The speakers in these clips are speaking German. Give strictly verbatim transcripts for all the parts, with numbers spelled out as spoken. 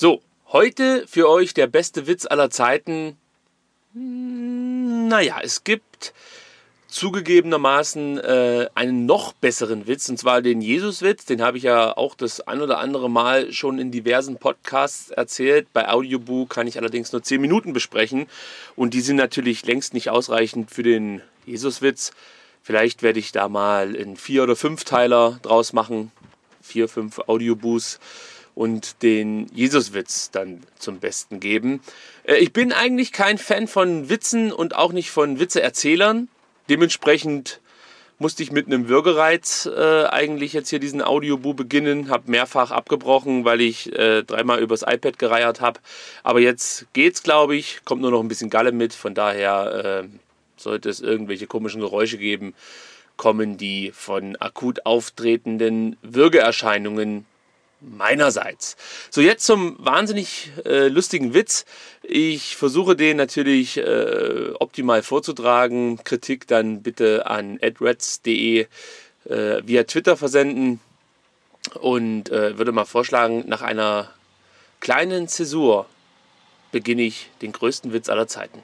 So, heute für euch der beste Witz aller Zeiten. Naja, es gibt zugegebenermaßen äh, einen noch besseren Witz, und zwar den Jesuswitz. Den habe ich ja auch das ein oder andere Mal schon in diversen Podcasts erzählt. Bei Audioboo kann ich allerdings nur zehn Minuten besprechen und die sind natürlich längst nicht ausreichend für den Jesuswitz. Vielleicht werde ich da mal einen Vier- oder Fünfteiler draus machen, vier, fünf Audioboos, und den Jesuswitz dann zum Besten geben. Äh, ich bin eigentlich kein Fan von Witzen und auch nicht von Witzeerzählern. Dementsprechend musste ich mit einem Würgereiz äh, eigentlich jetzt hier diesen Audioboo beginnen. Habe mehrfach abgebrochen, weil ich äh, dreimal übers iPad gereiert habe. Aber jetzt geht's, glaube ich. Kommt nur noch ein bisschen Galle mit. Von daher äh, sollte es irgendwelche komischen Geräusche geben, kommen die von akut auftretenden Würgeerscheinungen meinerseits. So, jetzt zum wahnsinnig äh, lustigen Witz. Ich versuche den natürlich äh, optimal vorzutragen. Kritik dann bitte an at reds punkt de äh, via Twitter versenden und äh, würde mal vorschlagen, nach einer kleinen Zäsur beginne ich den größten Witz aller Zeiten.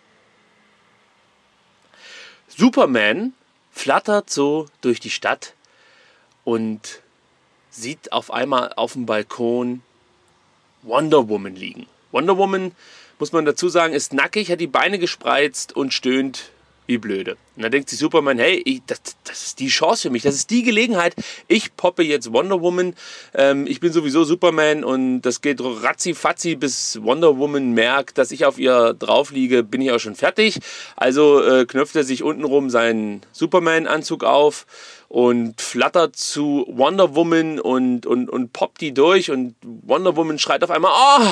Superman flattert so durch die Stadt und sieht auf einmal auf dem Balkon Wonder Woman liegen. Wonder Woman, muss man dazu sagen, ist nackig, hat die Beine gespreizt und stöhnt wie blöde. Und dann denkt sich Superman, hey, ich, das, das ist die Chance für mich, das ist die Gelegenheit. Ich poppe jetzt Wonder Woman. Ähm, ich bin sowieso Superman und das geht ratzi-fatzi, bis Wonder Woman merkt, dass ich auf ihr drauf liege, bin ich auch schon fertig. Also äh, knöpft er sich untenrum seinen Superman-Anzug auf und flattert zu Wonder Woman und, und, und poppt die durch, und Wonder Woman schreit auf einmal, oh,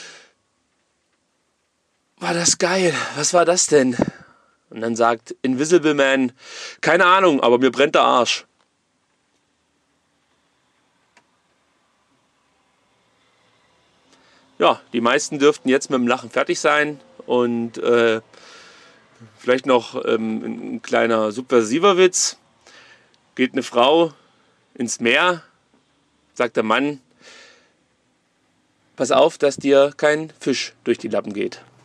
war das geil, was war das denn? Und dann sagt Invisible Man, keine Ahnung, aber mir brennt der Arsch. Ja, die meisten dürften jetzt mit dem Lachen fertig sein und äh, vielleicht noch ähm, ein kleiner subversiver Witz. Geht eine Frau ins Meer, sagt der Mann, pass auf, dass dir kein Fisch durch die Lappen geht.